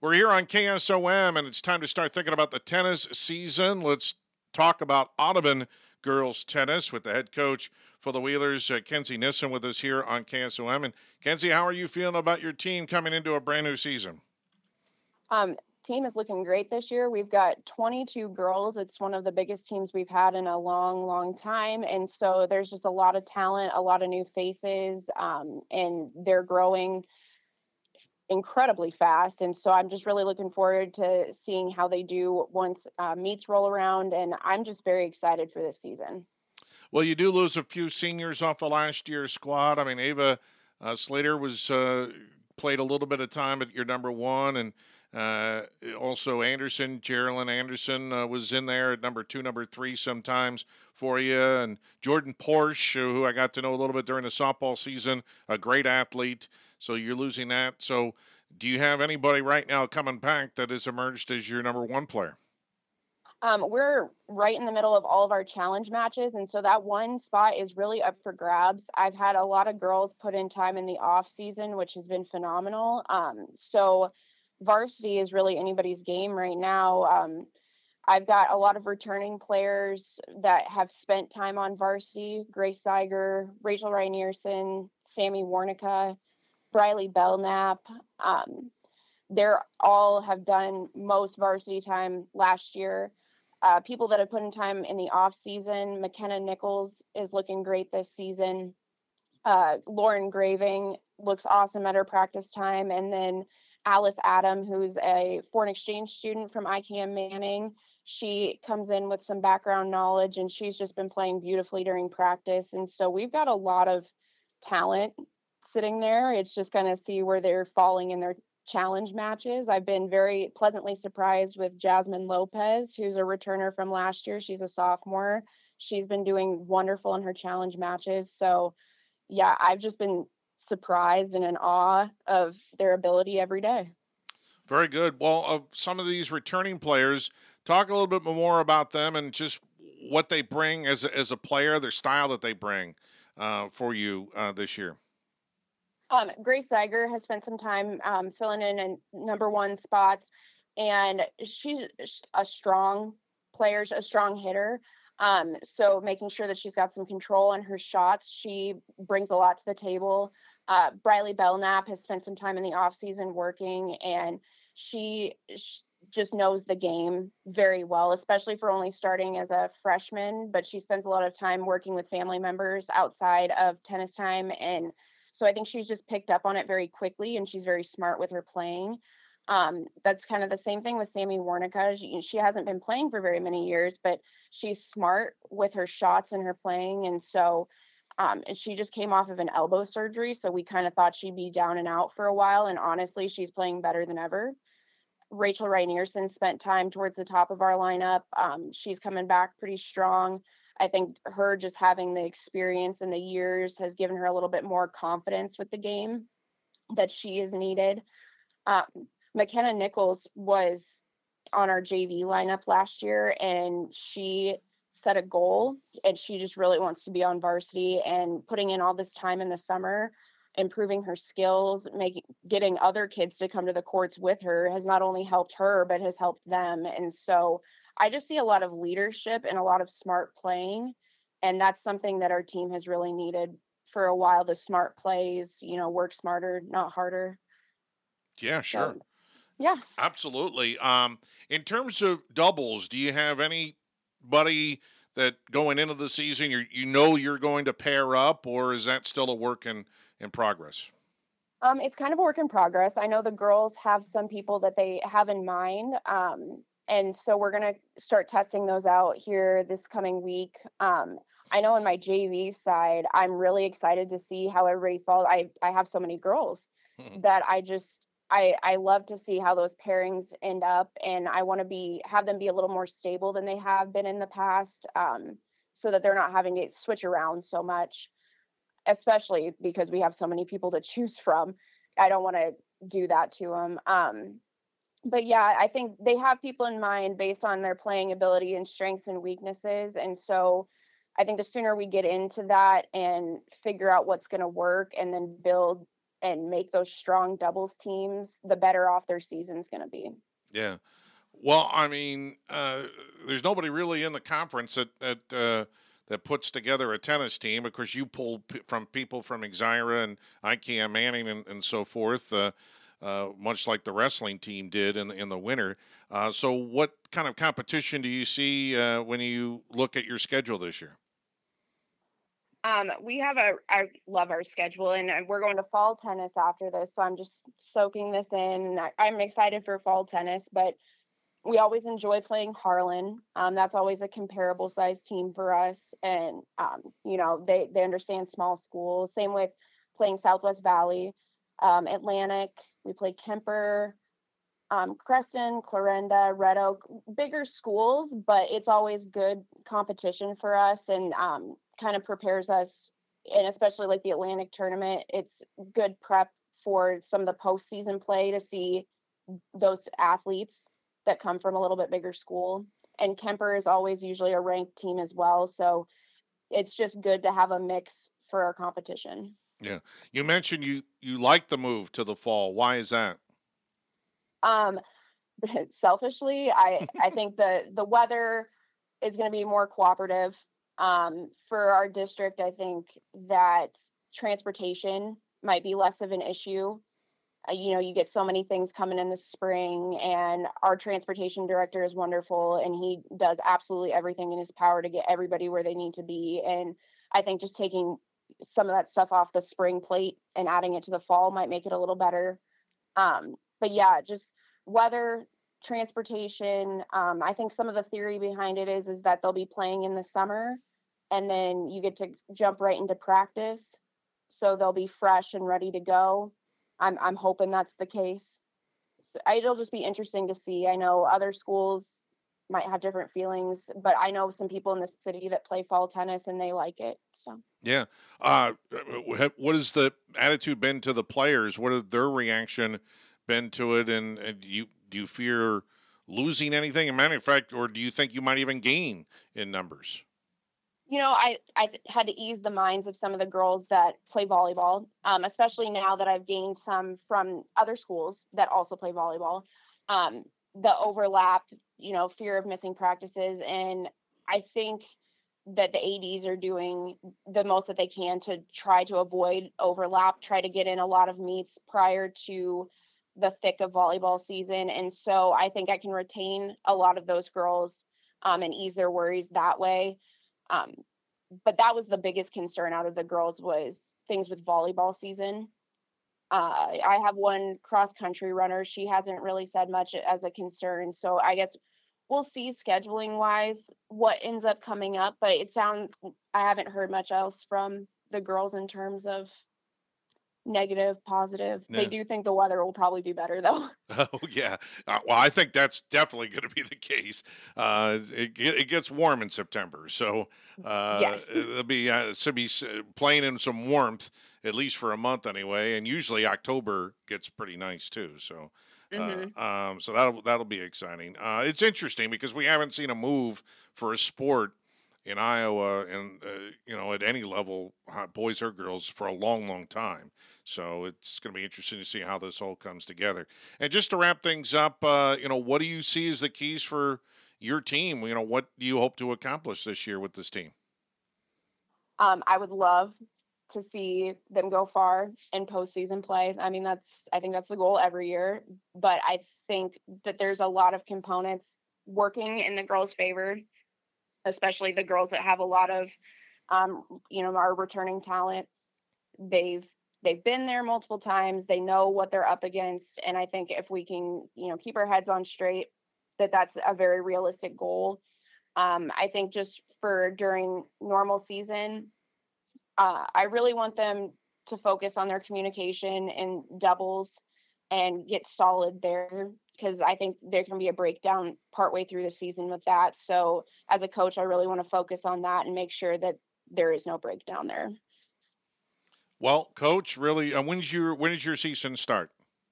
We're here on KSOM, and it's time to start thinking about the tennis season. Let's talk about Audubon girls tennis with the head coach for the Wheelers, Kenzie Nissen, with us here on KSOM. And Kenzie, how are you feeling about your team coming into a brand new season? Um, Team is looking great this year. We've got 22 girls. It's one of the biggest teams we've had in a long, long time. And so there's just a lot of talent, a lot of new faces, and they're growing incredibly fast. And so I'm just really looking forward to seeing how they do once meets roll around. And I'm just very excited for this season. Well, you do lose a few seniors off of last year's squad. I mean, Ava Slater was played a little bit of time at your number one, and also Anderson, Geraldine Anderson was in there at number two, number three sometimes for you, and Jordan Porsche, who I got to know a little bit during the softball season, a great athlete. So you're losing that. So do you have anybody right now coming back that has emerged as your number one player? We're right in the middle of all of our challenge matches, and so that one spot is really up for grabs. I've had a lot of girls put in time in the off season, which has been phenomenal. So varsity is really anybody's game right now. I've got a lot of returning players that have spent time on varsity: Grace Zeiger, Rachel Reinierson, Sammy Warnica, Briley Belknap. They're all have done most varsity time last year. People that have put in time in the off season: McKenna Nichols is looking great this season. Lauren Graving looks awesome at her practice time. And then Alice Adam, who's a foreign exchange student from ICAM Manning, she comes in with some background knowledge, and she's just been playing beautifully during practice. And so we've got a lot of talent sitting there. It's just going to see where they're falling in their challenge matches. I've been very pleasantly surprised with Jasmine Lopez, who's a returner from last year. She's a sophomore. She's been doing wonderful in her challenge matches. So, yeah, I've just been surprised and in awe of their ability every day. Very good. Well, of some of these returning players, talk a little bit more about them and just what they bring as a player, their style that they bring for you this year. Grace Zeiger has spent some time filling in number one spots, and she's a strong player, a strong hitter. So making sure that she's got some control on her shots, she brings a lot to the table. Briley Belknap has spent some time in the off season working, and she just knows the game very well, especially for only starting as a freshman. But she spends a lot of time working with family members outside of tennis time, and so I think she's just picked up on it very quickly, and she's very smart with her playing. That's kind of the same thing with Sammy Warnica. She hasn't been playing for very many years, but she's smart with her shots and her playing. And so she just came off of an elbow surgery, so we kind of thought she'd be down and out for a while. And honestly, she's playing better than ever. Rachel Reinierson spent time towards the top of our lineup. She's coming back pretty strong. I think her just having the experience and the years has given her a little bit more confidence with the game that she is needed. Um, McKenna Nichols was on our JV lineup last year, and she set a goal, and she just really wants to be on varsity, and putting in all this time in the summer, improving her skills, getting other kids to come to the courts with her has not only helped her, but has helped them. And so I just see a lot of leadership and a lot of smart playing. And that's something that our team has really needed for a while. The smart plays, work smarter, not harder. Yeah, sure. So, yeah. Absolutely. In terms of doubles, do you have anybody that going into the season you're going to pair up, or is that still a work in progress? It's kind of a work in progress. I know the girls have some people that they have in mind. And so we're going to start testing those out here this coming week. I know on my JV side, I'm really excited to see how everybody falls. I have so many girls that I love to see how those pairings end up, and I want to have them be a little more stable than they have been in the past, so that they're not having to switch around so much, especially because we have so many people to choose from. I don't want to do that to them. But yeah, I think they have people in mind based on their playing ability and strengths and weaknesses. And so I think the sooner we get into that and figure out what's going to work and then build and make those strong doubles teams, the better off their season's going to be. Yeah. Well, I mean, there's nobody really in the conference that puts together a tennis team. Of course, you pulled from people from Exira and IKEA Manning and so forth, much like the wrestling team did in the winter. So, what kind of competition do you see when you look at your schedule this year? I love our schedule, and we're going to fall tennis after this, so I'm just soaking this in. And I'm excited for fall tennis, but we always enjoy playing Harlan. That's always a comparable size team for us, and they understand small schools. Same with playing Southwest Valley, Atlantic. We play Kemper, Creston, Clarinda, Red Oak, bigger schools, but it's always good competition for us, and kind of prepares us. And especially like the Atlantic tournament, it's good prep for some of the postseason play to see those athletes that come from a little bit bigger school. And Kemper is always usually a ranked team as well, so it's just good to have a mix for our competition. Yeah, you mentioned you like the move to the fall. Why is that? Um, Selfishly, I think the weather is going to be more cooperative. For our district, I think that transportation might be less of an issue. You get so many things coming in the spring, and our transportation director is wonderful, and he does absolutely everything in his power to get everybody where they need to be. And I think just taking some of that stuff off the spring plate and adding it to the fall might make it a little better. But yeah, just weather, transportation. I think some of the theory behind it is that they'll be playing in the summer, and then you get to jump right into practice, so they'll be fresh and ready to go. I'm hoping that's the case. So it'll just be interesting to see. I know other schools might have different feelings, but I know some people in the city that play fall tennis and they like it. So Yeah. What has the attitude been to the players? What have their reaction been to it? And do you fear losing anything? As a matter of fact, or do you think you might even gain in numbers? I had to ease the minds of some of the girls that play volleyball, especially now that I've gained some from other schools that also play volleyball. The overlap, fear of missing practices. And I think that the ADs are doing the most that they can to try to avoid overlap, try to get in a lot of meets prior to the thick of volleyball season. And so I think I can retain a lot of those girls, and ease their worries that way. Um, but that was the biggest concern out of the girls, was things with volleyball season. I have one cross country runner. She hasn't really said much as a concern. So I guess we'll see scheduling wise what ends up coming up. But I haven't heard much else from the girls in terms of negative, positive. They Yeah. do think the weather will probably be better though. Oh yeah. Well, I think that's definitely going to be the case. It gets warm in September, so Yes. it'll be should be playing in some warmth at least for a month anyway. And usually October gets pretty nice too. So. Hmm. So that'll be exciting. It's interesting because we haven't seen a move for a sport in Iowa and at any level, boys or girls, for a long, long time. So it's going to be interesting to see how this all comes together. And just to wrap things up, what do you see as the keys for your team? What do you hope to accomplish this year with this team? I would love to see them go far in postseason play. I mean, I think that's the goal every year. But I think that there's a lot of components working in the girls' favor, especially the girls that have a lot of, our returning talent. They've they've been there multiple times. They know what they're up against, and I think if we can, keep our heads on straight, that's a very realistic goal. I think just for during normal season, I really want them to focus on their communication and doubles and get solid there, because I think there can be a breakdown partway through the season with that. So as a coach, I really want to focus on that and make sure that there is no breakdown there. Well, Coach, really, when does your season start?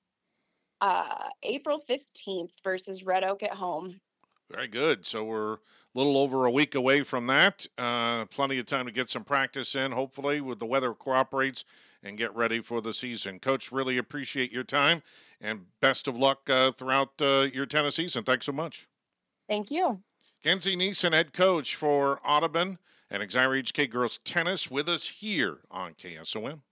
April 15th versus Red Oak at home. Very good. So we're a little over a week away from that. Plenty of time to get some practice in, hopefully, with the weather cooperates and get ready for the season. Coach, really appreciate your time, and best of luck throughout your tennis season. Thanks so much. Thank you. Kenzie Neeson, head coach for Audubon and Exira HK Girls Tennis, with us here on KSOM.